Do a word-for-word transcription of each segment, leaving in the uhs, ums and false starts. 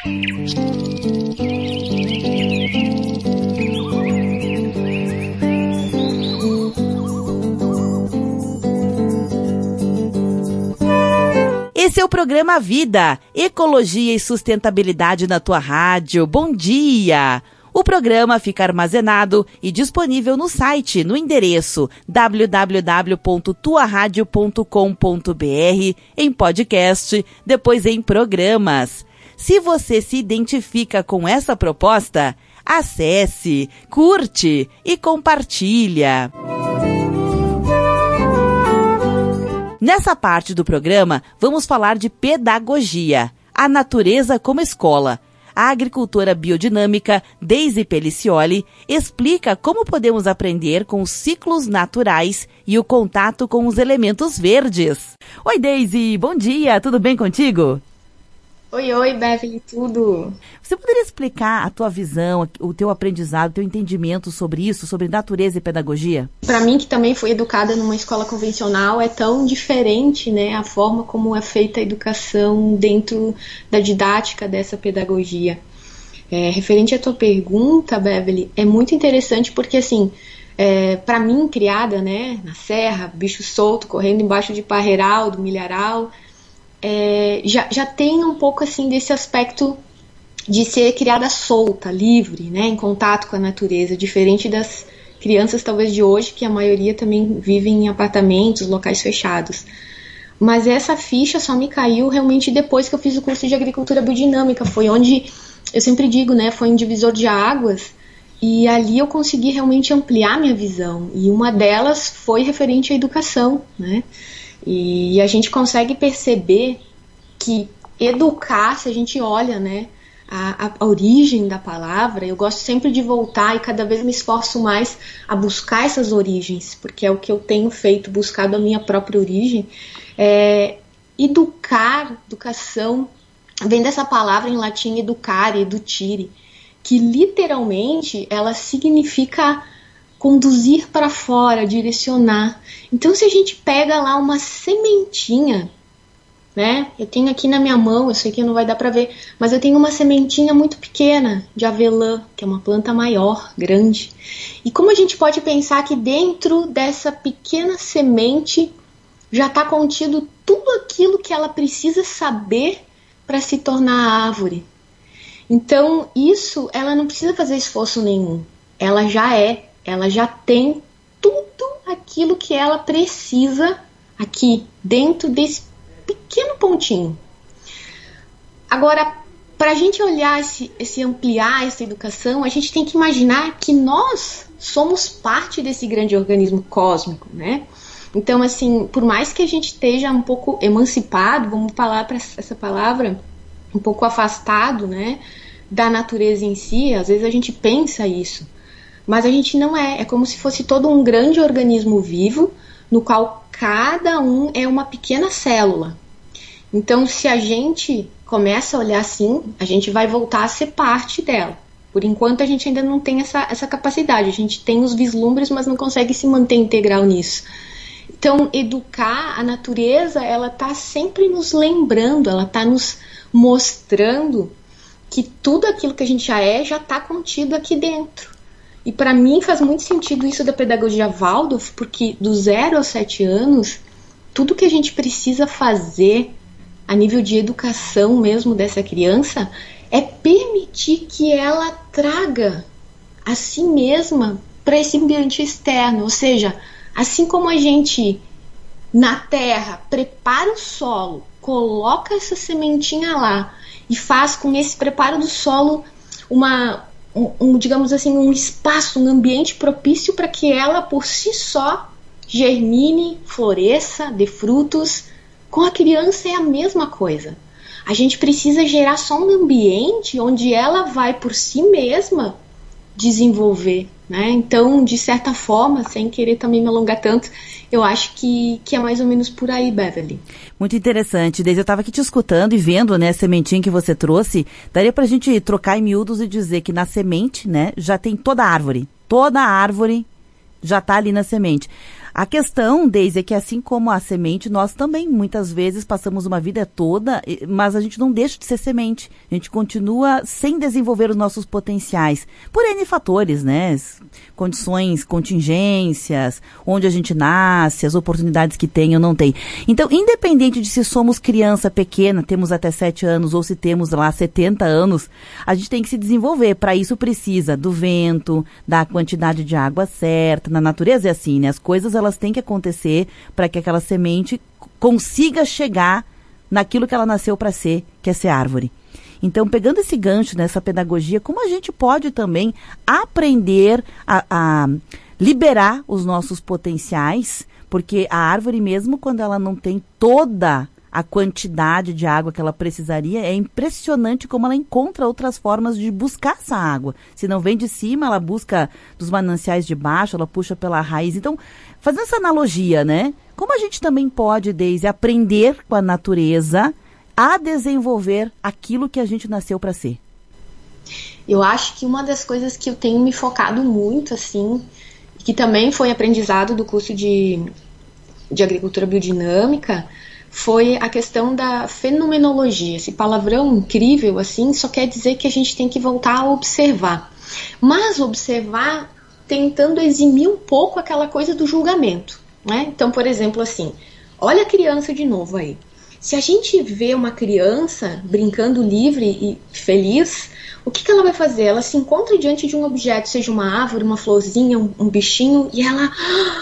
Esse é o programa Vida, Ecologia e Sustentabilidade na tua rádio. Bom dia! O programa fica armazenado e disponível no site, no endereço w w w ponto tua rádio ponto com ponto b r, em podcast, depois em programas. Se você se identifica com essa proposta, acesse, curte e compartilha. Nessa parte do programa, vamos falar de pedagogia, a natureza como escola. A agricultora biodinâmica Deise Pelicioli explica como podemos aprender com os ciclos naturais e o contato com os elementos verdes. Oi, Deise, bom dia, tudo bem contigo? Oi, oi, Beverly, tudo? Você poderia explicar a tua visão, o teu aprendizado, o teu entendimento sobre isso, sobre natureza e pedagogia? Para mim, que também fui educada numa escola convencional, é tão diferente, né, a forma como é feita a educação dentro da didática dessa pedagogia. É, referente à tua pergunta, Beverly, é muito interessante porque, assim, é, para mim, criada, né, na serra, bicho solto, correndo embaixo de parreiral, do milharal, É, já, já tem um pouco assim desse aspecto de ser criada solta, livre, né, em contato com a natureza, diferente das crianças talvez de hoje, que a maioria também vivem em apartamentos, locais fechados. Mas essa ficha só me caiu realmente depois que eu fiz o curso de agricultura biodinâmica, foi onde, eu sempre digo, né, foi um divisor de águas, e ali eu consegui realmente ampliar minha visão, e uma delas foi referente à educação, né. E a gente consegue perceber que educar, se a gente olha, né, a, a origem da palavra, eu gosto sempre de voltar e cada vez me esforço mais a buscar essas origens, porque é o que eu tenho feito, buscado a minha própria origem. É, educar, educação, vem dessa palavra em latim educare, edutire, que literalmente ela significa conduzir para fora, direcionar. Então, se a gente pega lá uma sementinha, né? Eu tenho aqui na minha mão, eu sei que não vai dar para ver, mas eu tenho uma sementinha muito pequena de avelã, que é uma planta maior, grande. E como a gente pode pensar que dentro dessa pequena semente já está contido tudo aquilo que ela precisa saber para se tornar árvore. Então, isso, ela não precisa fazer esforço nenhum. Ela já é. Ela já tem tudo aquilo que ela precisa aqui, dentro desse pequeno pontinho. Agora, para a gente olhar esse, esse ampliar essa educação, a gente tem que imaginar que nós somos parte desse grande organismo cósmico, né? Então, assim, por mais que a gente esteja um pouco emancipado, vamos falar para essa palavra, um pouco afastado, né, da natureza em si, às vezes a gente pensa isso. Mas a gente não é, é como se fosse todo um grande organismo vivo, no qual cada um é uma pequena célula. Então, se a gente começa a olhar assim, a gente vai voltar a ser parte dela. Por enquanto, a gente ainda não tem essa, essa capacidade, a gente tem os vislumbres, mas não consegue se manter integral nisso. Então, educar a natureza, ela está sempre nos lembrando, ela está nos mostrando que tudo aquilo que a gente já é, já está contido aqui dentro. E para mim faz muito sentido isso da pedagogia Waldorf, porque do zero aos sete anos, tudo que a gente precisa fazer a nível de educação mesmo dessa criança é permitir que ela traga a si mesma para esse ambiente externo. Ou seja, assim como a gente na terra prepara o solo, coloca essa sementinha lá e faz com esse preparo do solo uma... Um, um, digamos assim, um espaço, um ambiente propício para que ela, por si só, germine, floresça, dê frutos. Com a criança é a mesma coisa. A gente precisa gerar só um ambiente onde ela vai, por si mesma, desenvolver, né? Então, de certa forma, sem querer também me alongar tanto, eu acho que, que é mais ou menos por aí, Beverly. Muito interessante, Deise. Eu estava aqui te escutando e vendo, né, a sementinha que você trouxe. Daria pra gente trocar em miúdos e dizer que na semente, né, já tem toda a árvore. Toda a árvore já tá ali na semente. A questão, Deise, é que assim como a semente, nós também muitas vezes passamos uma vida toda, mas a gente não deixa de ser semente. A gente continua sem desenvolver os nossos potenciais. Por N fatores, né? Condições, contingências, onde a gente nasce, as oportunidades que tem ou não tem. Então, independente de se somos criança pequena, temos até sete anos, ou se temos lá setenta anos, a gente tem que se desenvolver. Para isso precisa do vento, da quantidade de água certa. Na natureza é assim, né? As coisas elas têm que acontecer para que aquela semente consiga chegar naquilo que ela nasceu para ser, que é ser árvore. Então, pegando esse gancho nessa pedagogia, como a gente pode também aprender a, a liberar os nossos potenciais, porque a árvore mesmo, quando ela não tem toda a quantidade de água que ela precisaria, é impressionante como ela encontra outras formas de buscar essa água. Se não vem de cima, ela busca dos mananciais de baixo, ela puxa pela raiz. Então, fazendo essa analogia, né? Como a gente também pode, Deise, aprender com a natureza a desenvolver aquilo que a gente nasceu para ser? Eu acho que uma das coisas que eu tenho me focado muito, assim, que também foi aprendizado do curso de, de agricultura biodinâmica, foi a questão da fenomenologia. Esse palavrão incrível, assim, só quer dizer que a gente tem que voltar a observar. Mas observar tentando eximir um pouco aquela coisa do julgamento, né? Então, por exemplo, assim, olha a criança de novo aí. Se a gente vê uma criança brincando livre e feliz, o que, que ela vai fazer? Ela se encontra diante de um objeto, seja uma árvore, uma florzinha, um, um bichinho, e ela...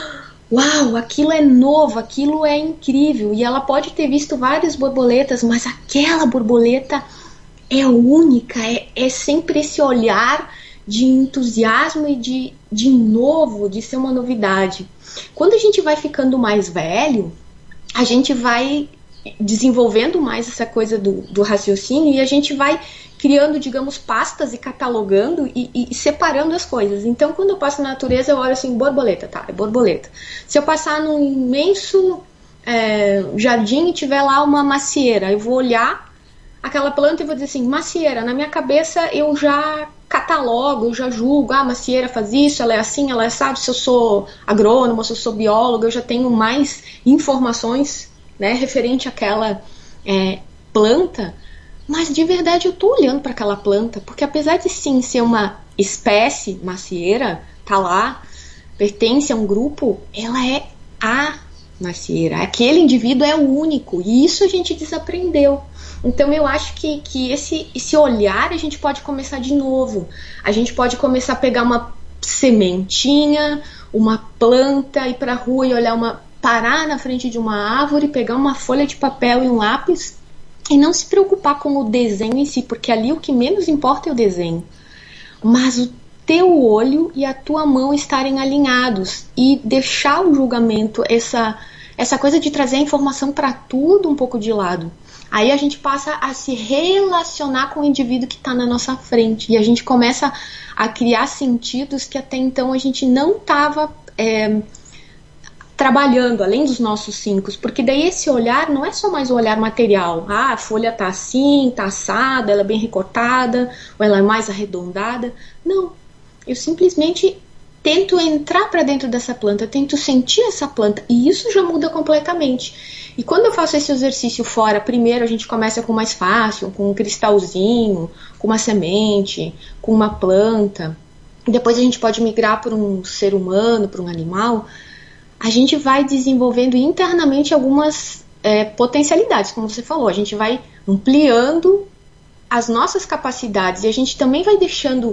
Uau, aquilo é novo, aquilo é incrível. E ela pode ter visto várias borboletas, mas aquela borboleta é única, é, é sempre esse olhar de entusiasmo e de, de novo, de ser uma novidade. Quando a gente vai ficando mais velho, a gente vai desenvolvendo mais essa coisa do, do raciocínio e a gente vai criando, digamos, pastas e catalogando e, e separando as coisas. Então, quando eu passo na natureza, eu olho assim, borboleta, tá, é borboleta. Se eu passar num imenso é, jardim e tiver lá uma macieira, eu vou olhar aquela planta e vou dizer assim, macieira. Na minha cabeça, eu já catalogo, eu já julgo, ah, a macieira faz isso, ela é assim, ela é assado. Se eu sou agrônomo, se eu sou biólogo, eu já tenho mais informações, né, referente àquela é, planta. Mas de verdade eu estou olhando para aquela planta, porque apesar de sim ser uma espécie macieira, tá lá, pertence a um grupo, ela é a macieira. Aquele indivíduo é o único, e isso a gente desaprendeu. Então eu acho que, que esse, esse olhar a gente pode começar de novo. A gente pode começar a pegar uma sementinha, uma planta, ir para a rua e olhar uma, parar na frente de uma árvore, pegar uma folha de papel e um lápis, e não se preocupar com o desenho em si, porque ali o que menos importa é o desenho. Mas o teu olho e a tua mão estarem alinhados e deixar o julgamento, essa, essa coisa de trazer a informação para tudo um pouco de lado. Aí a gente passa a se relacionar com o indivíduo que está na nossa frente. E a gente começa a criar sentidos que até então a gente não estava... É, trabalhando, além dos nossos cinco, porque daí esse olhar não é só mais o olhar material. Ah, a folha tá assim, tá assada, ela é bem recortada, ou ela é mais arredondada. Não, eu simplesmente tento entrar para dentro dessa planta, tento sentir essa planta, e isso já muda completamente. E quando eu faço esse exercício fora, primeiro a gente começa com o mais fácil, com um cristalzinho, com uma semente, com uma planta, depois a gente pode migrar para um ser humano, para um animal. A gente vai desenvolvendo internamente algumas é, potencialidades, como você falou. A gente vai ampliando as nossas capacidades e a gente também vai deixando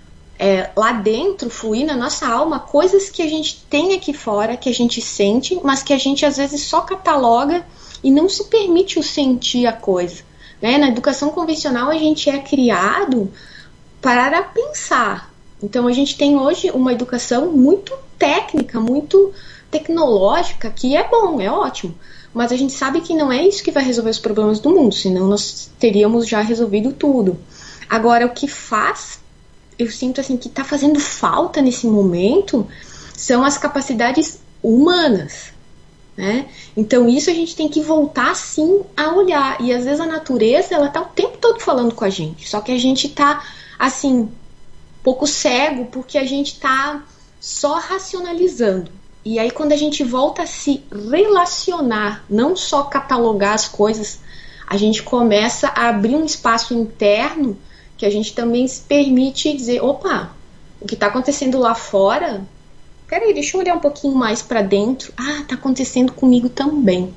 é, lá dentro, fluir na nossa alma, coisas que a gente tem aqui fora, que a gente sente, mas que a gente às vezes só cataloga e não se permite o sentir a coisa. Né? Na educação convencional a gente é criado para pensar. Então a gente tem hoje uma educação muito técnica, muito... tecnológica, que é bom, é ótimo, mas a gente sabe que não é isso que vai resolver os problemas do mundo, senão nós teríamos já resolvido tudo. Agora, o que faz, eu sinto assim, que está fazendo falta nesse momento, são as capacidades humanas, né? Então isso a gente tem que voltar sim a olhar, e às vezes a natureza, ela está o tempo todo falando com a gente, só que a gente está, assim, um pouco cego, porque a gente está só racionalizando. E aí quando a gente volta a se relacionar, não só catalogar as coisas, a gente começa a abrir um espaço interno que a gente também se permite dizer, opa, o que está acontecendo lá fora, peraí, deixa eu olhar um pouquinho mais para dentro. Ah, está acontecendo comigo também.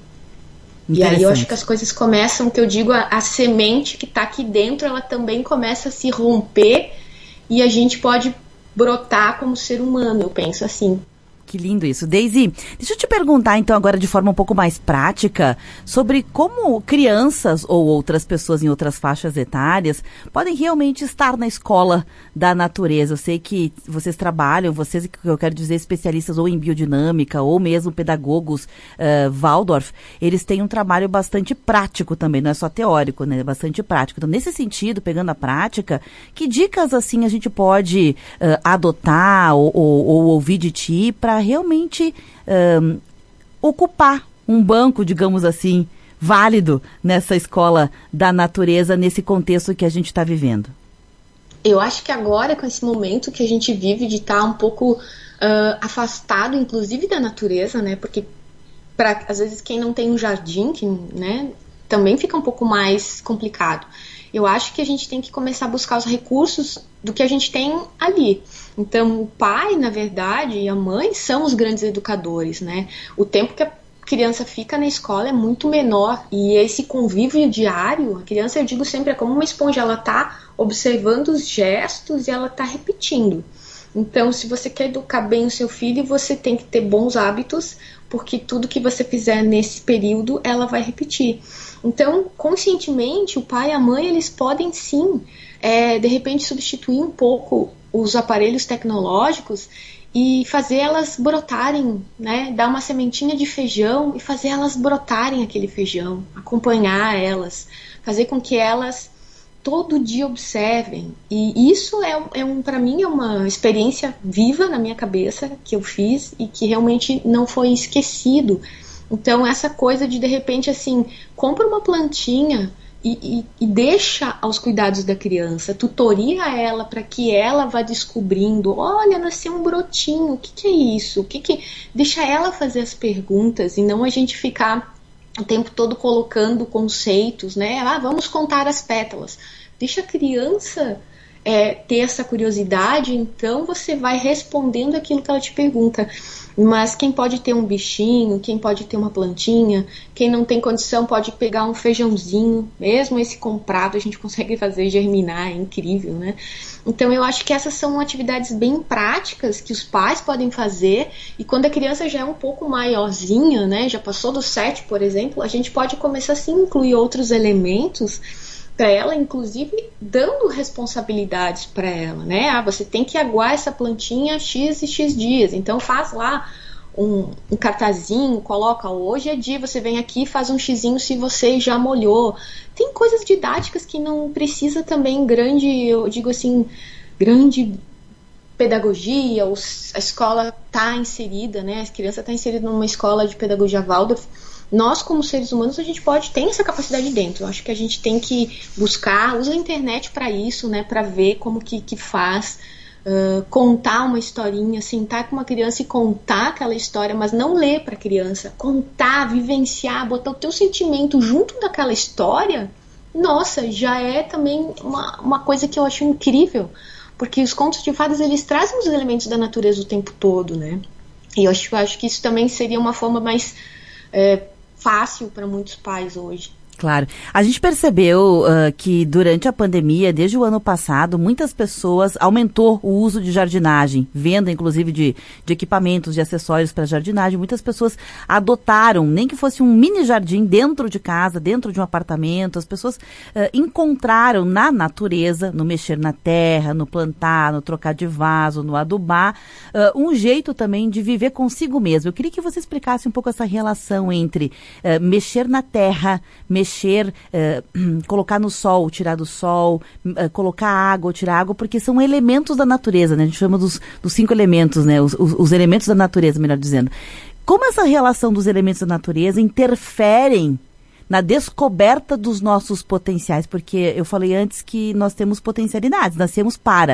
E aí eu acho que as coisas começam, que eu digo, a, a semente que está aqui dentro, ela também começa a se romper e a gente pode brotar como ser humano, eu penso assim. Que lindo isso. Daisy, deixa eu te perguntar então agora de forma um pouco mais prática sobre como crianças ou outras pessoas em outras faixas etárias podem realmente estar na escola da natureza. Eu sei que vocês trabalham, vocês, que eu quero dizer, especialistas ou em biodinâmica ou mesmo pedagogos uh, Waldorf, eles têm um trabalho bastante prático também, não é só teórico, né? É bastante prático. Então, nesse sentido, pegando a prática, que dicas assim a gente pode uh, adotar ou, ou, ou ouvir de ti para realmente um, ocupar um banco, digamos assim, válido nessa escola da natureza, nesse contexto que a gente está vivendo? Eu acho que agora, com esse momento que a gente vive de estar tá um pouco uh, afastado, inclusive da natureza, né? Porque, pra, às vezes, quem não tem um jardim, que, né, também fica um pouco mais complicado. Eu acho que a gente tem que começar a buscar os recursos do que a gente tem ali. Então, o pai, na verdade, e a mãe são os grandes educadores, né? O tempo que a criança fica na escola é muito menor e esse convívio diário, a criança, eu digo sempre, é como uma esponja, ela está observando os gestos e ela está repetindo. Então, se você quer educar bem o seu filho, você tem que ter bons hábitos, porque tudo que você fizer nesse período, ela vai repetir. Então, conscientemente, o pai e a mãe, eles podem sim, é, de repente, substituir um pouco os aparelhos tecnológicos e fazer elas brotarem, né? Dar uma sementinha de feijão e fazer elas brotarem aquele feijão, acompanhar elas, fazer com que elas todo dia observem. E isso é, é um, para mim, é uma experiência viva na minha cabeça que eu fiz e que realmente não foi esquecido. Então, essa coisa de, de repente, assim, compra uma plantinha e, e, e deixa aos cuidados da criança, tutoria ela para que ela vá descobrindo, olha, nasceu um brotinho, o que, que é isso? O que que... Deixa ela fazer as perguntas e não a gente ficar o tempo todo colocando conceitos, né? Ah, vamos contar as pétalas. Deixa a criança é, ter essa curiosidade, então você vai respondendo aquilo que ela te pergunta. Mas quem pode ter um bichinho, quem pode ter uma plantinha, quem não tem condição pode pegar um feijãozinho, mesmo esse comprado a gente consegue fazer germinar, é incrível, né? Então eu acho que essas são atividades bem práticas que os pais podem fazer, e quando a criança já é um pouco maiorzinha, né, já passou dos sete, por exemplo, a gente pode começar a incluir outros elementos para ela, inclusive dando responsabilidades para ela, né? Ah, você tem que aguar essa plantinha X e X dias, então faz lá um, um cartazinho, coloca, hoje é dia, você vem aqui e faz um xizinho se você já molhou. Tem coisas didáticas que não precisa também grande, eu digo assim, grande pedagogia, ou a escola está inserida, né? A criança está inserida numa escola de pedagogia Waldorf. Nós, como seres humanos, a gente pode ter essa capacidade dentro. Eu acho que a gente tem que buscar, usa a internet para isso, né? Para ver como que, que faz, uh, contar uma historinha, sentar com uma criança e contar aquela história, mas não ler para a criança, contar, vivenciar, botar o teu sentimento junto daquela história. Nossa, já é também uma, uma coisa que eu acho incrível, porque os contos de fadas, eles trazem os elementos da natureza o tempo todo, né? E eu acho, eu acho que isso também seria uma forma mais é, fácil para muitos pais hoje. Claro. A gente percebeu uh, que durante a pandemia, desde o ano passado, muitas pessoas aumentou o uso de jardinagem, venda inclusive de, de equipamentos, de acessórios para jardinagem. Muitas pessoas adotaram, nem que fosse um mini jardim dentro de casa, dentro de um apartamento. As pessoas uh, encontraram na natureza, no mexer na terra, no plantar, no trocar de vaso, no adubar, uh, um jeito também de viver consigo mesmo. Eu queria que você explicasse um pouco essa relação entre uh, mexer na terra, mexer mexer, uh, colocar no sol, tirar do sol, uh, colocar água, tirar água, porque são elementos da natureza, né? A gente chama dos, dos cinco elementos, né? Os, os, os elementos da natureza, melhor dizendo. Como essa relação dos elementos da natureza interferem na descoberta dos nossos potenciais? Porque eu falei antes que nós temos potencialidades, nascemos para,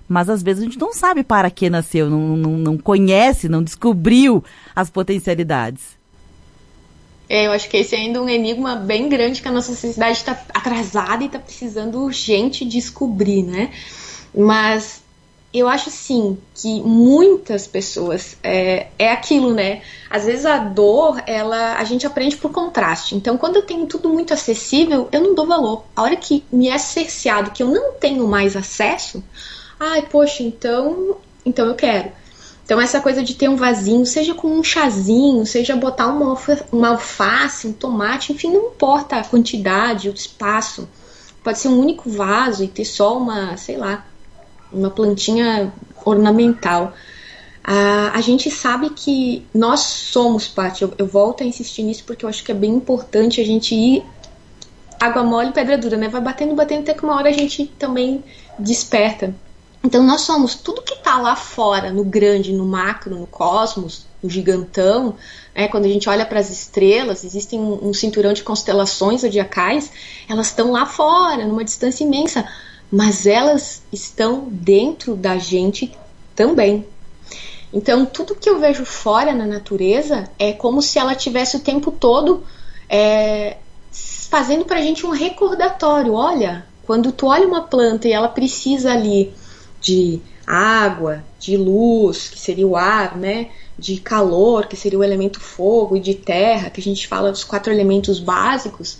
mas às vezes a gente não sabe para que nasceu, não, não, não conhece, não descobriu as potencialidades. É, eu acho que esse é ainda um enigma bem grande que a nossa sociedade está atrasada e está precisando urgente descobrir, né? Mas eu acho, sim, que muitas pessoas, é, é aquilo, né? Às vezes a dor, ela, a gente aprende por contraste. Então, quando eu tenho tudo muito acessível, eu não dou valor. A hora que me é cerceado, que eu não tenho mais acesso, ai, poxa, então, então eu quero. Então, essa coisa de ter um vasinho, seja com um chazinho, seja botar uma, alfa, uma alface, um tomate, enfim, não importa a quantidade, o espaço. Pode ser um único vaso e ter só uma, sei lá, uma plantinha ornamental. Ah, a gente sabe que nós somos parte, eu, eu volto a insistir nisso porque eu acho que é bem importante a gente ir água mole e pedra dura, né? Vai batendo, batendo, até que uma hora a gente também desperta. Então nós somos tudo que está lá fora, no grande, no macro, no cosmos, no gigantão, né? Quando a gente olha para as estrelas, existem um, um cinturão de constelações zodiacais, elas estão lá fora, numa distância imensa, mas elas estão dentro da gente também. Então tudo que eu vejo fora na natureza é como se ela tivesse o tempo todo é, fazendo para a gente um recordatório. Olha, quando tu olha uma planta e ela precisa ali de água, de luz, que seria o ar, né? De calor, que seria o elemento fogo, e de terra, que a gente fala dos quatro elementos básicos.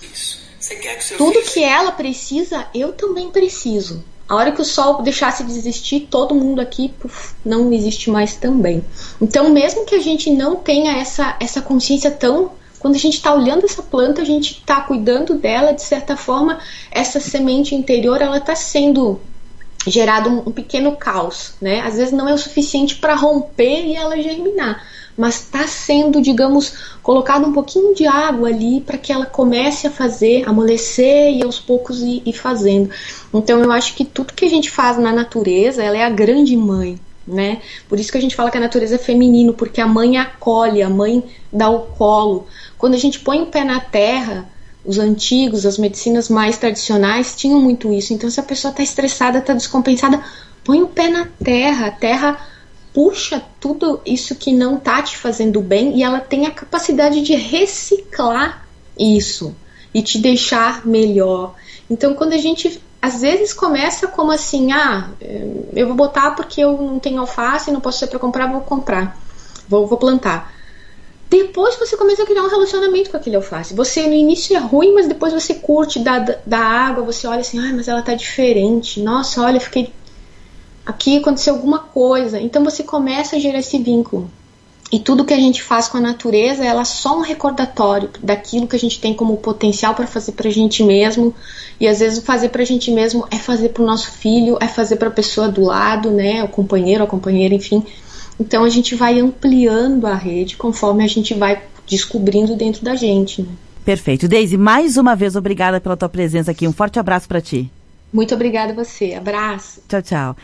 Tudo que ela precisa, eu também preciso. A hora que o sol deixasse de existir, todo mundo aqui puf, não existe mais também. Então, mesmo que a gente não tenha essa, essa consciência tão... Quando a gente está olhando essa planta, a gente está cuidando dela, de certa forma, essa semente interior, ela está sendo... gerado um, um pequeno caos, né? Às vezes não é o suficiente para romper e ela germinar, mas está sendo, digamos, colocado um pouquinho de água ali para que ela comece a fazer, amolecer e aos poucos ir, ir fazendo. Então eu acho que tudo que a gente faz na natureza, ela é a grande mãe, né? Por isso que a gente fala que a natureza é feminino, porque a mãe acolhe, a mãe dá o colo. Quando a gente põe o pé na terra, os antigos, as medicinas mais tradicionais tinham muito isso. Então, se a pessoa está estressada, está descompensada, põe o pé na terra. A terra puxa tudo isso que não está te fazendo bem e ela tem a capacidade de reciclar isso e te deixar melhor. Então, quando a gente, às vezes, começa como assim, ah, eu vou botar porque eu não tenho alface, não posso ser para comprar, vou comprar, vou, vou plantar. Depois você começa a criar um relacionamento com aquele alface. Você no início é ruim, mas depois você curte da, da água, você olha assim, ah, mas ela tá diferente. Nossa, olha, fiquei... aqui aconteceu alguma coisa. Então você começa a gerar esse vínculo. E tudo que a gente faz com a natureza, ela é só um recordatório daquilo que a gente tem como potencial para fazer pra gente mesmo. E às vezes o fazer pra gente mesmo é fazer pro nosso filho, é fazer pra pessoa do lado, né, o companheiro, a companheira, enfim. Então a gente vai ampliando a rede conforme a gente vai descobrindo dentro da gente, né? Perfeito. Deise, mais uma vez obrigada pela tua presença aqui. Um forte abraço para ti. Muito obrigada a você. Abraço. Tchau, tchau.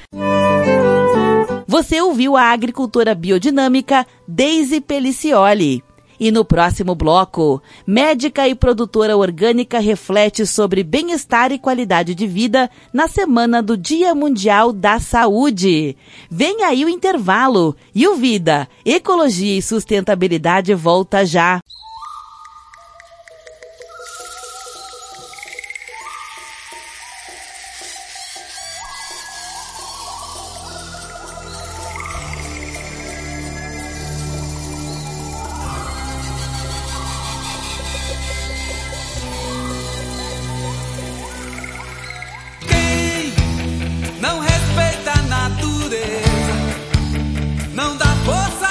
Você ouviu a agricultora biodinâmica Deise Pelicioli. E no próximo bloco, médica e produtora orgânica reflete sobre bem-estar e qualidade de vida na semana do Dia Mundial da Saúde. Vem aí o intervalo e o Vida, Ecologia e Sustentabilidade volta já. Não respeita a natureza, não dá força